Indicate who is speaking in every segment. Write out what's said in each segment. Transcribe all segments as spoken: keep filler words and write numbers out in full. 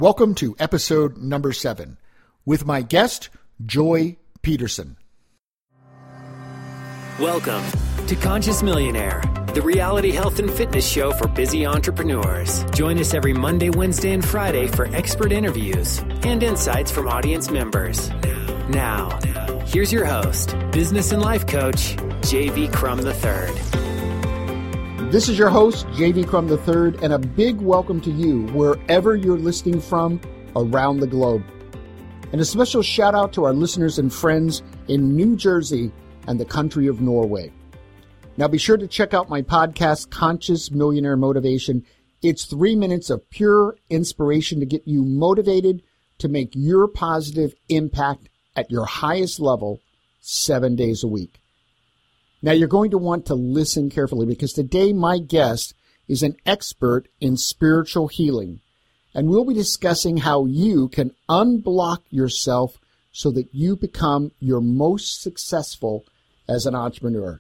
Speaker 1: Welcome to episode number seven with my guest, Joy Peterson.
Speaker 2: Welcome to Conscious Millionaire, the reality health and fitness show for busy entrepreneurs. Join us every Monday, Wednesday, and Friday for expert interviews and insights from audience members. Now, here's your host, business and life coach, J V Crum the third.
Speaker 1: This is your host, J V Crum the third, and a big welcome to you wherever you're listening from around the globe. And a special shout out to our listeners and friends in New Jersey and the country of Norway. Now be sure to check out my podcast, Conscious Millionaire Motivation. It's three minutes of pure inspiration to get you motivated to make your positive impact at your highest level seven days a week. Now, you're going to want to listen carefully because today my guest is an expert in spiritual healing, and we'll be discussing how you can unblock yourself so that you become your most successful as an entrepreneur.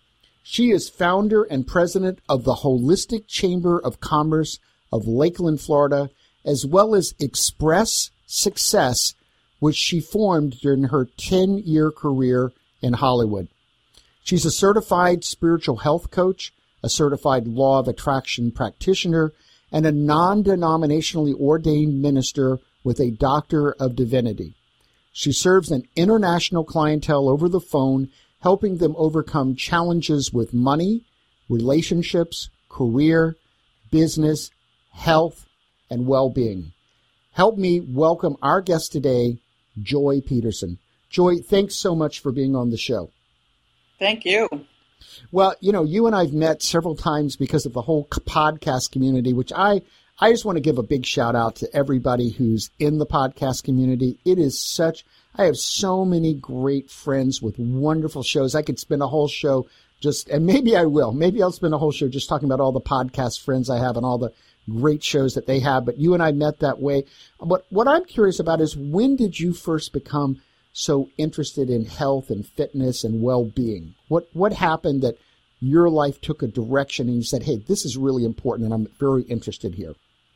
Speaker 1: She is founder and president of the Holistic Chamber of Commerce of Lakeland, Florida, as well as Express Success, which she formed during her ten-year career in Hollywood. She's a certified spiritual health coach, a certified law of attraction practitioner, and a non-denominationally ordained minister with a Doctor of Divinity. She serves an international clientele over the phone, helping them overcome challenges with money, relationships, career, business, health, and well-being. Help me welcome our guest today, Joy Peterson. Joy, thanks so much for being on the show.
Speaker 3: Thank you.
Speaker 1: Well, you know, you and I've met several times because of the whole podcast community, which I, I just want to give a big shout out to everybody who's in the podcast community. It is such, I have so many great friends with wonderful shows. I could spend a whole show just, and maybe I will, maybe I'll spend a whole show just talking about all the podcast friends I have and all the great shows that they have. But you and I met that way. But what I'm curious about is, when did you first become so interested in health and fitness and well-being? What what happened that your life took a direction and you said, hey, this is really important and I'm very interested here?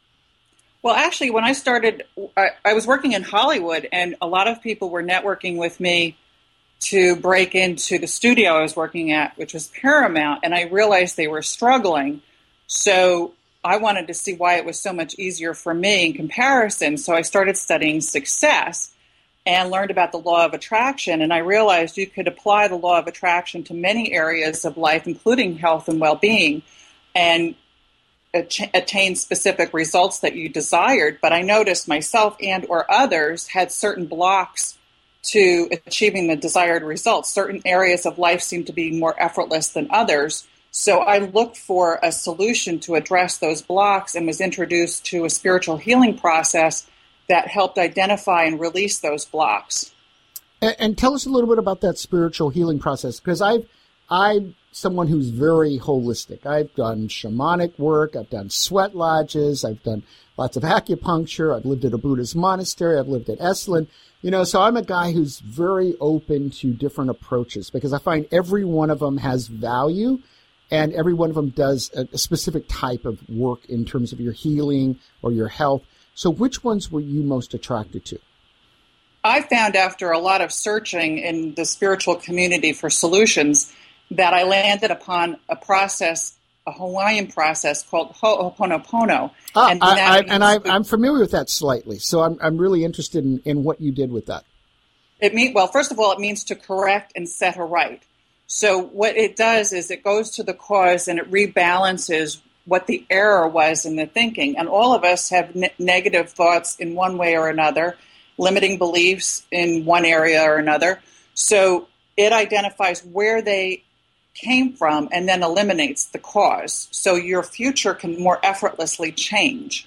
Speaker 3: Well, actually, when I started, I, I was working in Hollywood, and a lot of people were networking with me to break into the studio I was working at, which was Paramount, and I realized they were struggling. So I wanted to see why it was so much easier for me in comparison. So I started studying success and learned about the law of attraction. And I realized you could apply the law of attraction to many areas of life, including health and well-being, and attain specific results that you desired. But I noticed myself and or others had certain blocks to achieving the desired results. Certain areas of life seemed to be more effortless than others. So I looked for a solution to address those blocks and was introduced to a spiritual healing process that helped identify and release those blocks.
Speaker 1: And, and tell us a little bit about that spiritual healing process, because I've, I'm someone who's very holistic. I've done shamanic work, I've done sweat lodges, I've done lots of acupuncture, I've lived at a Buddhist monastery, I've lived at Esalen. You know, so I'm a guy who's very open to different approaches because I find every one of them has value, and every one of them does a, a specific type of work in terms of your healing or your health. So which ones were you most attracted to?
Speaker 3: I found after a lot of searching in the spiritual community for solutions that I landed upon a process, a Hawaiian process called Ho'oponopono.
Speaker 1: Ah,
Speaker 3: and
Speaker 1: I, I, and I, I'm familiar with that slightly, so I'm, I'm really interested in, in what you did with that.
Speaker 3: It mean, well, first of all, it means to correct and set a right. So what it does is it goes to the cause and it rebalances what the error was in the thinking. And all of us have ne- negative thoughts in one way or another, limiting beliefs in one area or another. So it identifies where they came from and then eliminates the cause. So your future can more effortlessly change.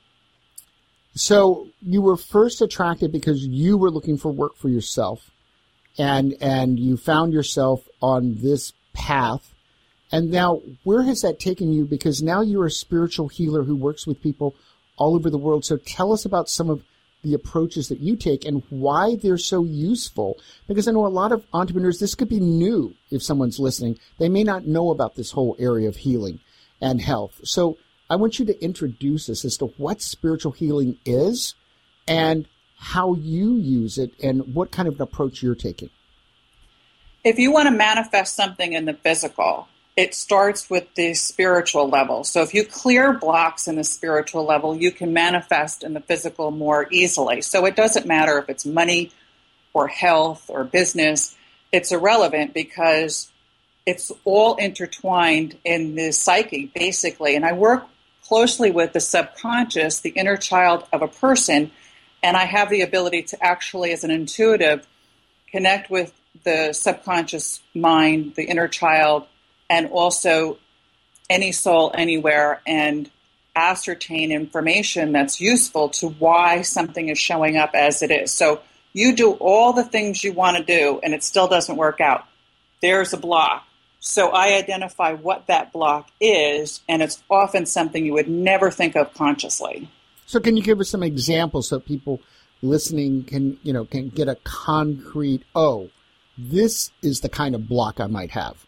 Speaker 1: So you were first attracted because you were looking for work for yourself, and and you found yourself on this path. And now, where has that taken you? Because now you're a spiritual healer who works with people all over the world. So tell us about some of the approaches that you take and why they're so useful. Because I know a lot of entrepreneurs, this could be new if someone's listening. They may not know about this whole area of healing and health. So I want you to introduce us as to what spiritual healing is and how you use it and what kind of an approach you're taking.
Speaker 3: If you want to manifest something in the physical, it starts with the spiritual level. So if you clear blocks in the spiritual level, you can manifest in the physical more easily. So it doesn't matter if it's money or health or business. It's irrelevant because it's all intertwined in the psyche, basically. And I work closely with the subconscious, the inner child of a person, and I have the ability to actually, as an intuitive, connect with the subconscious mind, the inner child, and also any soul anywhere, and ascertain information that's useful to why something is showing up as it is. So you do all the things you want to do, and it still doesn't work out. There's a block. So I identify what that block is, and it's often something you would never think of consciously.
Speaker 1: So can you give us some examples so people listening can, you know, can get a concrete, oh, this is the kind of block I might have?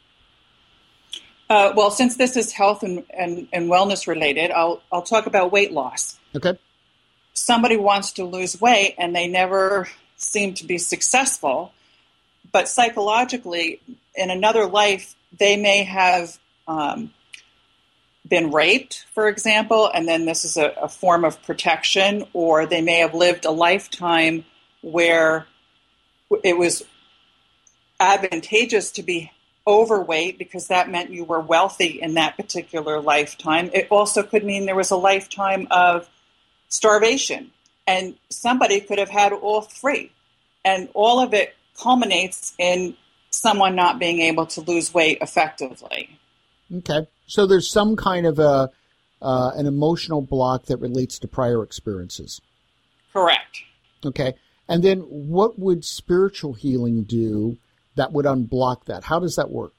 Speaker 3: Uh, well, since this is health and, and, and wellness related, I'll I'll talk about weight loss.
Speaker 1: Okay.
Speaker 3: Somebody wants to lose weight and they never seem to be successful, but psychologically, in another life, they may have um, been raped, for example, and then this is a, a form of protection, or they may have lived a lifetime where it was advantageous to be overweight because that meant you were wealthy in that particular lifetime. It also could mean there was a lifetime of starvation, and somebody could have had all three. And all of it culminates in someone not being able to lose weight effectively.
Speaker 1: Okay. So there's some kind of a uh, an emotional block that relates to prior experiences.
Speaker 3: Correct.
Speaker 1: Okay. And then what would spiritual healing do that would unblock that? How does that work?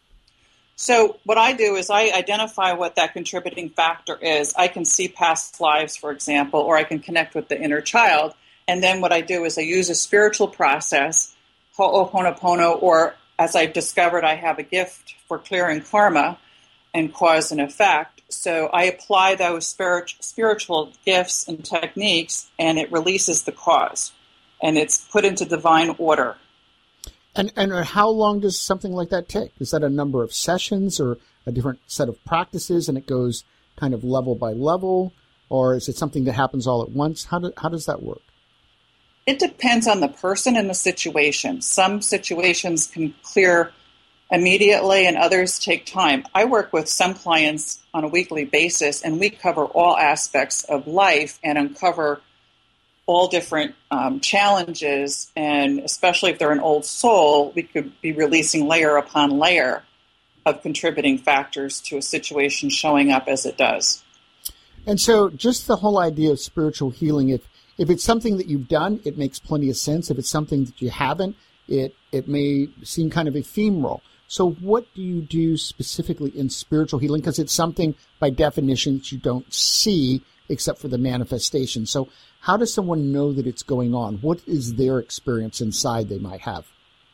Speaker 3: So what I do is I identify what that contributing factor is. I can see past lives, for example, or I can connect with the inner child. And then what I do is I use a spiritual process, Ho'oponopono, or as I've discovered, I have a gift for clearing karma and cause and effect. So I apply those spirit, spiritual gifts and techniques, and it releases the cause. And it's put into divine order.
Speaker 1: And and how long does something like that take? Is that a number of sessions or a different set of practices, and it goes kind of level by level? Or is it something that happens all at once? How do, how does that work?
Speaker 3: It depends on the person and the situation. Some situations can clear immediately and others take time. I work with some clients on a weekly basis, and we cover all aspects of life and uncover all different um, challenges, and especially if they're an old soul, we could be releasing layer upon layer of contributing factors to a situation showing up as it does.
Speaker 1: And so just the whole idea of spiritual healing, if if it's something that you've done, it makes plenty of sense. If it's something that you haven't, it, it may seem kind of ephemeral. So what do you do specifically in spiritual healing? Because it's something, by definition, that you don't see except for the manifestation. So how does someone know that it's going on? What is their experience inside they might have?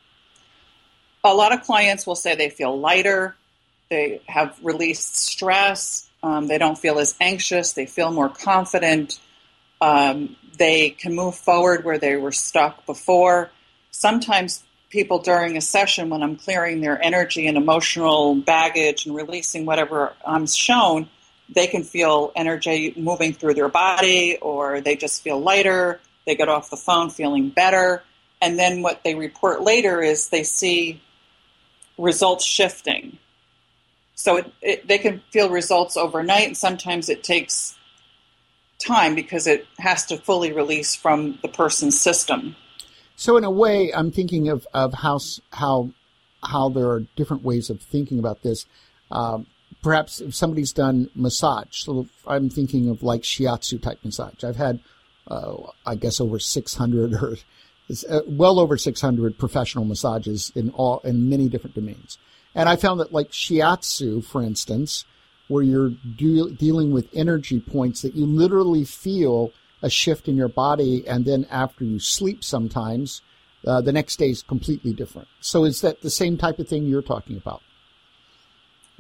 Speaker 3: A lot of clients will say they feel lighter, they have released stress, um, they don't feel as anxious, they feel more confident, um, they can move forward where they were stuck before. Sometimes people during a session, when I'm clearing their energy and emotional baggage and releasing whatever I'm shown, they can feel energy moving through their body, or they just feel lighter. They get off the phone feeling better. And then what they report later is they see results shifting. So it, it, they can feel results overnight, and sometimes it takes time because it has to fully release from the person's system.
Speaker 1: So in a way, I'm thinking of, of how, how, how there are different ways of thinking about this. Um, Perhaps if somebody's done massage, so I'm thinking of like shiatsu type massage. I've had, uh, I guess, over six hundred or uh, well over six hundred professional massages in all in many different domains. And I found that like shiatsu, for instance, where you're de- dealing with energy points, that you literally feel a shift in your body, and then after you sleep sometimes, uh, the next day is completely different. So is that the same type of thing you're talking about?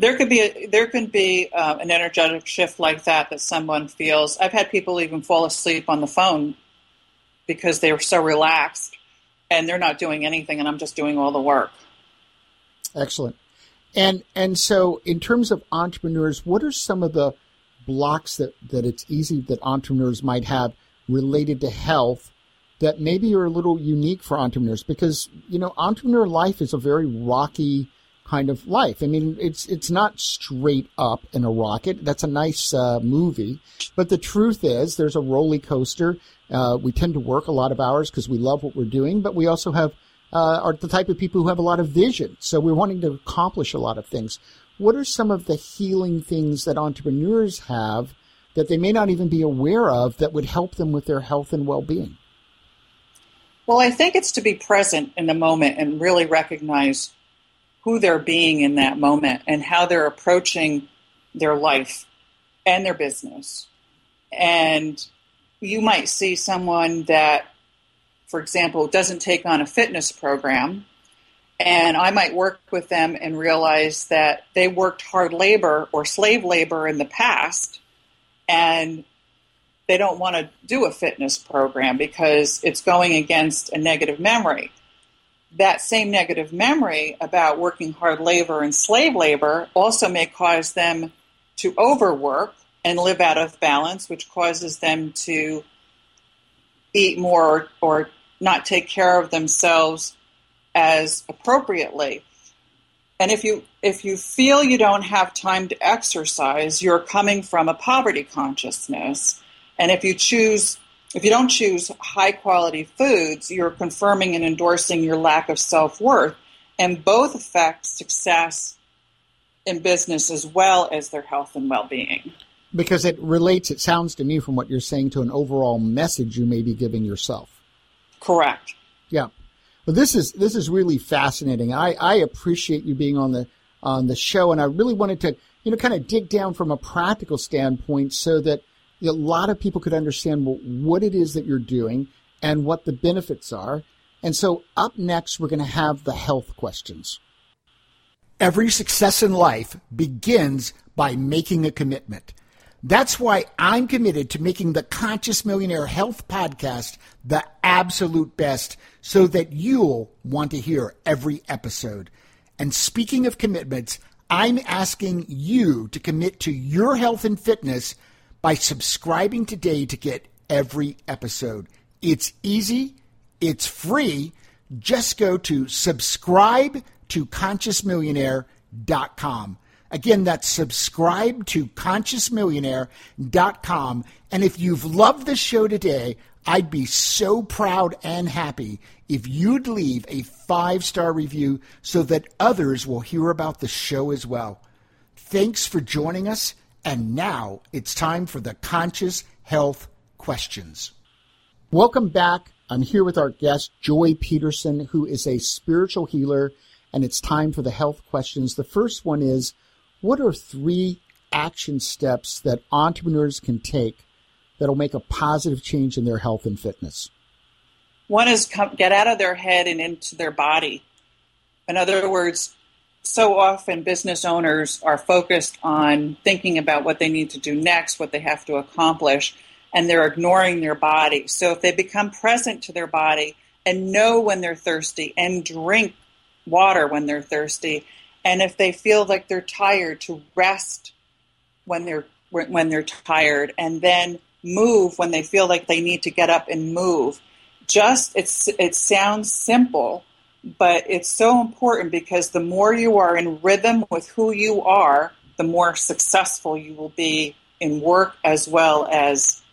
Speaker 3: there could be a, there can be uh, an energetic shift like that that someone feels. I've had people even fall asleep on the phone because they were so relaxed and they're not doing anything, and I'm just doing all the work.
Speaker 1: Excellent. And and so in terms of entrepreneurs, what are some of the blocks that, that it's easy that entrepreneurs might have related to health that maybe are a little unique for entrepreneurs? Because, you know, entrepreneur life is a very rocky kind of life. I mean, it's it's not straight up in a rocket. That's a nice uh, movie. But the truth is there's a roller coaster. Uh, we tend to work a lot of hours because we love what we're doing, but we also have uh, are the type of people who have a lot of vision. So we're wanting to accomplish a lot of things. What are some of the healing things that entrepreneurs have that they may not even be aware of that would help them with their health and well-being?
Speaker 3: Well, I think it's to be present in the moment and really recognize who they're being in that moment and how they're approaching their life and their business. And you might see someone that, for example, doesn't take on a fitness program, and I might work with them and realize that they worked hard labor or slave labor in the past, and they don't want to do a fitness program because it's going against a negative memory. That same negative memory about working hard labor and slave labor also may cause them to overwork and live out of balance, which causes them to eat more or not take care of themselves as appropriately. And if you if you feel you don't have time to exercise, you're coming from a poverty consciousness. And if you choose if you don't choose high quality foods, you're confirming and endorsing your lack of self-worth. And both affect success in business as well as their health and well-being.
Speaker 1: Because it relates, it sounds to me from what you're saying, to an overall message you may be giving yourself.
Speaker 3: Correct.
Speaker 1: Yeah. Well, this is this is really fascinating. I, I appreciate you being on the on the show, and I really wanted to, you know, kind of dig down from a practical standpoint so that a lot of people could understand what it is that you're doing and what the benefits are. And so up next, we're going to have the health questions. Every success in life begins by making a commitment. That's why I'm committed to making the Conscious Millionaire Health Podcast the absolute best so that you'll want to hear every episode. And speaking of commitments, I'm asking you to commit to your health and fitness by subscribing today to get every episode. It's easy. It's free. Just go to subscribe to conscious millionaire dot com. Again, that's subscribe to conscious millionaire dot com. And if you've loved the show today, I'd be so proud and happy if you'd leave a five-star review so that others will hear about the show as well. Thanks for joining us. And now it's time for the Conscious Health Questions. Welcome back. I'm here with our guest, Joy Peterson, who is a spiritual healer, and it's time for the health questions. The first one is, what are three action steps that entrepreneurs can take that'll make a positive change in their health and fitness?
Speaker 3: One is come, get out of their head and into their body. In other words, so often business owners are focused on thinking about what they need to do next, what they have to accomplish, and they're ignoring their body. So if they become present to their body and know when they're thirsty and drink water when they're thirsty, and if they feel like they're tired, to rest when they're when they're tired, and then move when they feel like they need to get up and move. Just it's it sounds simple, but it's so important because the more you are in rhythm with who you are, the more successful you will be in work as well as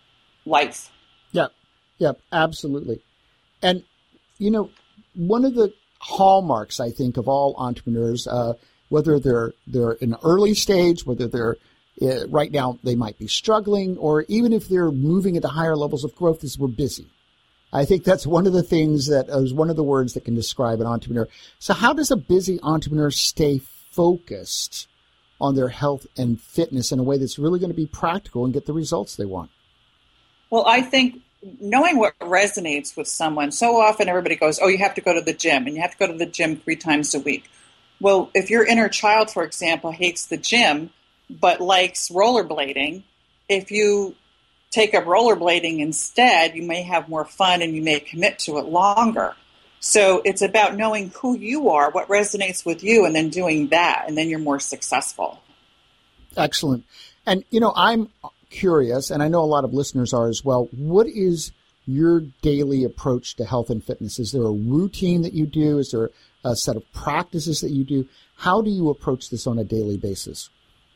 Speaker 3: life.
Speaker 1: Yep, yep, absolutely. And, you know, one of the hallmarks, I think, of all entrepreneurs, uh, whether they're they're in an early stage, whether they're uh, right now they might be struggling, or even if they're moving into higher levels of growth, is we're busy. I think that's one of the things that is one of the words that can describe an entrepreneur. So how does a busy entrepreneur stay focused on their health and fitness in a way that's really going to be practical and get the results they want?
Speaker 3: Well, I think knowing what resonates with someone, so often everybody goes, oh, you have to go to the gym, and you have to go to the gym three times a week. Well, if your inner child, for example, hates the gym but likes rollerblading, if you take up rollerblading instead, you may have more fun and you may commit to it longer. So it's about knowing who you are, what resonates with you, and then doing that, and then you're more successful.
Speaker 1: Excellent. And, you know, I'm curious, and I know a lot of listeners are as well, what is your daily approach to health and fitness? Is there a routine that you do? Is there a set of practices that you do? How do you approach this on a daily basis?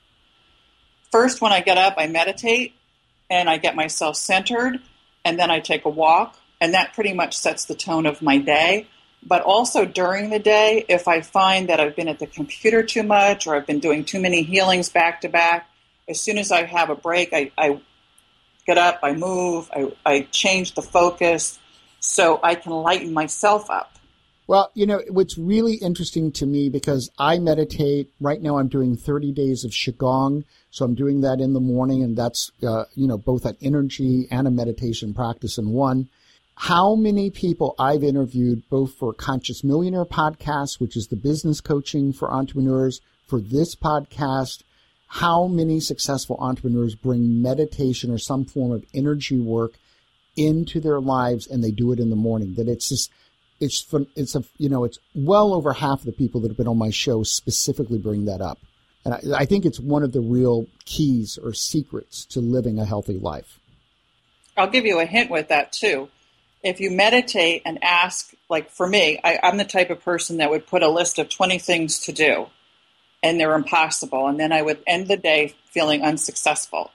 Speaker 3: First, when I get up, I meditate and I get myself centered, and then I take a walk, and that pretty much sets the tone of my day. But also during the day, if I find that I've been at the computer too much or I've been doing too many healings back to back, as soon as I have a break, I, I get up, I move, I, I change the focus so I can lighten myself up.
Speaker 1: Well, you know, what's really interesting to me, because I meditate, right now I'm doing thirty days of Qigong, so I'm doing that in the morning, and that's, uh, you know, both an energy and a meditation practice in one. How many people I've interviewed, both for Conscious Millionaire podcast, which is the business coaching for entrepreneurs, for this podcast, how many successful entrepreneurs bring meditation or some form of energy work into their lives, and they do it in the morning. That it's just, it's, it's a, you know, it's well over half of the people that have been on my show specifically bring that up. And I, I think it's one of the real keys or secrets to living a healthy life.
Speaker 3: I'll give you a hint with that too. If you meditate and ask, like for me, I, I'm the type of person that would put a list of twenty things to do, and they're impossible. And then I would end the day feeling unsuccessful.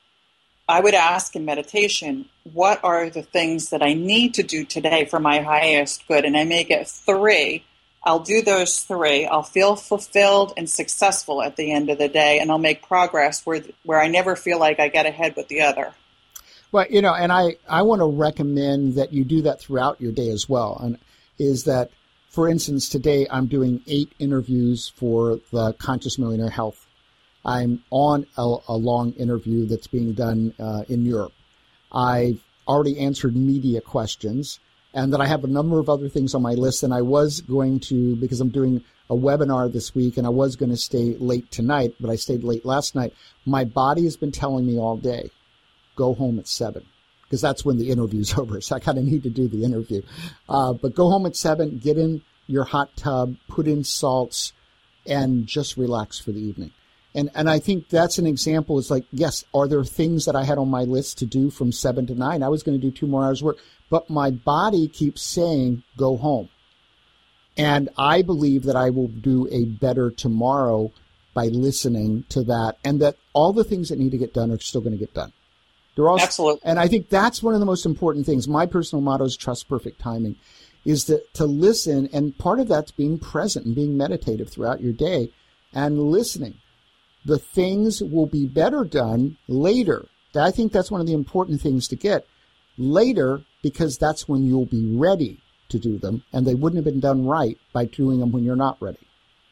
Speaker 3: I would ask in meditation, what are the things that I need to do today for my highest good? And I may get three. I'll do those three. I'll feel fulfilled and successful at the end of the day, and I'll make progress where where I never feel like I get ahead with the other.
Speaker 1: Well, you know, and I, I want to recommend that you do that throughout your day as well. And is that, for instance, today I'm doing eight interviews for the Conscious Millionaire Health. I'm on a, a long interview that's being done uh, in Europe. I've already answered media questions, and that I have a number of other things on my list. And I was going to, because I'm doing a webinar this week, and I was going to stay late tonight, but I stayed late last night. My body has been telling me all day, go home at seven, because that's when the interview's over. So I kind of need to do the interview. Uh, but go home at seven, get in your hot tub, put in salts, and just relax for the evening. And and I think that's an example. It's like, yes, are there things that I had on my list to do from seven to nine? I was going to do two more hours work, but my body keeps saying, go home. And I believe that I will do a better tomorrow by listening to that, and that all the things that need to get done are still going to get done. Also,
Speaker 3: absolutely.
Speaker 1: And I think that's one of the most important things. My personal motto is trust perfect timing, is that to listen, and part of that's being present and being meditative throughout your day and listening. The things will be better done later. I think that's one of the important things to get later, because that's when you'll be ready to do them, and they wouldn't have been done right by doing them when you're not ready.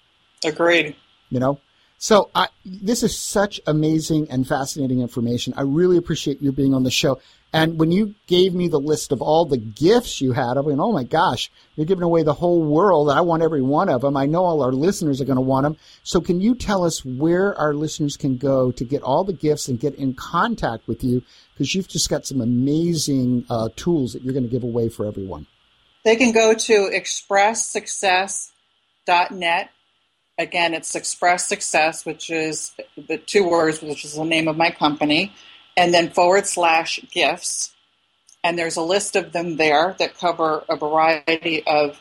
Speaker 3: Agreed.
Speaker 1: You know? So I, this is such amazing and fascinating information. I really appreciate you being on the show. And when you gave me the list of all the gifts you had, I went, oh my gosh, you're giving away the whole world. I want every one of them. I know all our listeners are going to want them. So can you tell us where our listeners can go to get all the gifts and get in contact with you? Because you've just got some amazing uh, tools that you're going to give away for everyone.
Speaker 3: They can go to express success dot net. Again, it's Express Success, which is the two words, which is the name of my company, and then forward slash gifts. And there's a list of them there that cover a variety of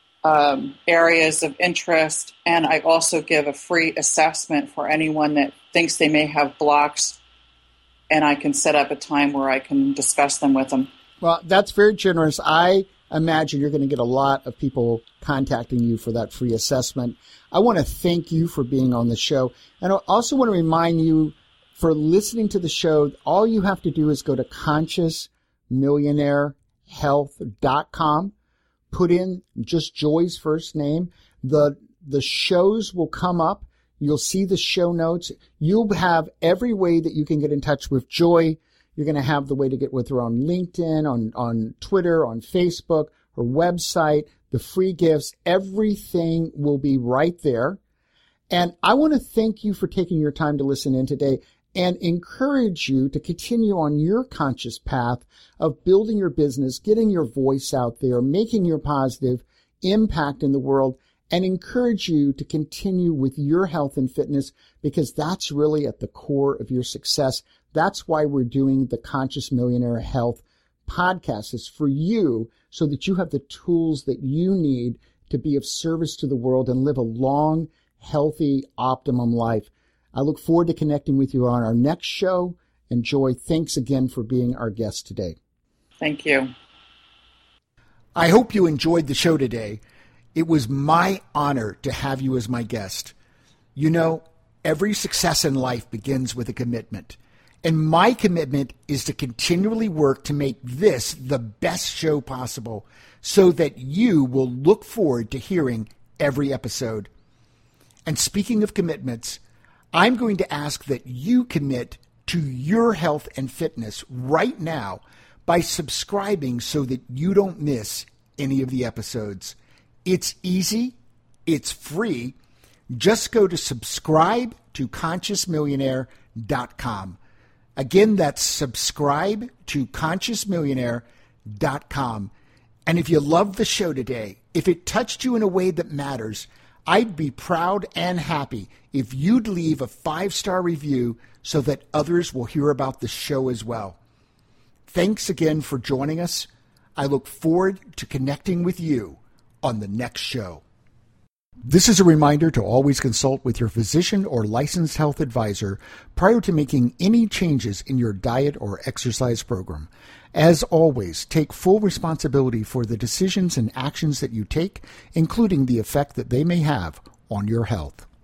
Speaker 3: um, areas of interest. And I also give a free assessment for anyone that thinks they may have blocks, and I can set up a time where I can discuss them with them.
Speaker 1: Well, that's very generous. I imagine you're going to get a lot of people contacting you for that free assessment. I want to thank you for being on the show. And I also want to remind you, for listening to the show, all you have to do is go to conscious millionaire health dot com, put in just Joy's first name. The, the shows will come up. You'll see the show notes. You'll have every way that you can get in touch with Joy. You're going to have the way to get with her on LinkedIn, on, on Twitter, on Facebook, her website. the free gifts, everything will be right there. And I want to thank you for taking your time to listen in today and encourage you to continue on your conscious path of building your business, getting your voice out there, making your positive impact in the world, and encourage you to continue with your health and fitness, because that's really at the core of your success. That's why we're doing the Conscious Millionaire Health podcast. It's for you so that you have the tools that you need to be of service to the world and live a long, healthy, optimum life. I look forward to connecting with you on our next show. And Joy, thanks again for being our guest today.
Speaker 3: Thank you.
Speaker 1: I hope you enjoyed the show today. It was my honor to have you as my guest. You know, every success in life begins with a commitment. And my commitment is to continually work to make this the best show possible so that you will look forward to hearing every episode. And speaking of commitments, I'm going to ask that you commit to your health and fitness right now by subscribing so that you don't miss any of the episodes. It's easy. It's free. Just go to subscribe to conscious millionaire dot com. Again, that's subscribe to conscious millionaire dot com. And if you love the show today, if it touched you in a way that matters, I'd be proud and happy if you'd leave a five-star review so that others will hear about the show as well. Thanks again for joining us. I look forward to connecting with you on the next show. This is a reminder to always consult with your physician or licensed health advisor prior to making any changes in your diet or exercise program. As always, take full responsibility for the decisions and actions that you take, including the effect that they may have on your health.